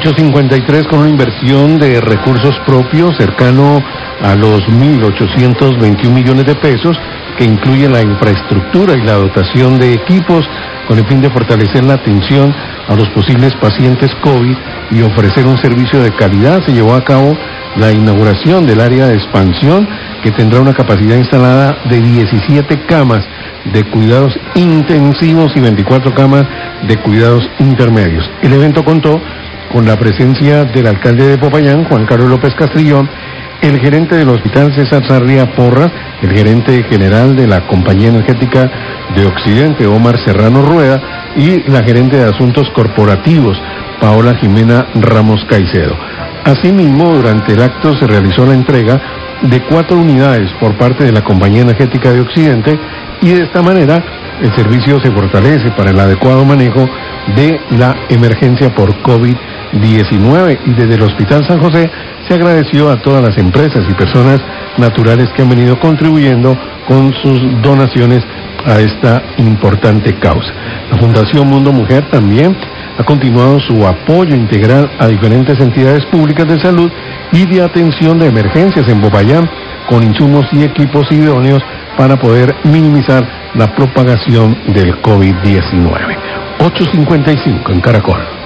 853 con una inversión de recursos propios cercano a los 1.821 millones de pesos, que incluye la infraestructura y la dotación de equipos con el fin de fortalecer la atención a los posibles pacientes COVID y ofrecer un servicio de calidad. Se llevó a cabo la inauguración del área de expansión, que tendrá una capacidad instalada de 17 camas de cuidados intensivos y 24 camas de cuidados intermedios. El evento contó con la presencia del alcalde de Popayán, Juan Carlos López Castrillón, el gerente del hospital César Sarria Porras, el gerente general de la Compañía Energética de Occidente, Omar Serrano Rueda, y la gerente de Asuntos Corporativos, Paola Jimena Ramos Caicedo. Asimismo, durante el acto se realizó la entrega de 4 unidades por parte de la Compañía Energética de Occidente, y de esta manera el servicio se fortalece para el adecuado manejo de la emergencia por COVID-19. Y desde el Hospital San José se agradeció a todas las empresas y personas naturales que han venido contribuyendo con sus donaciones a esta importante causa. La Fundación Mundo Mujer también ha continuado su apoyo integral a diferentes entidades públicas de salud y de atención de emergencias en Popayán, con insumos y equipos idóneos para poder minimizar la propagación del COVID-19. 8:55 en Caracol.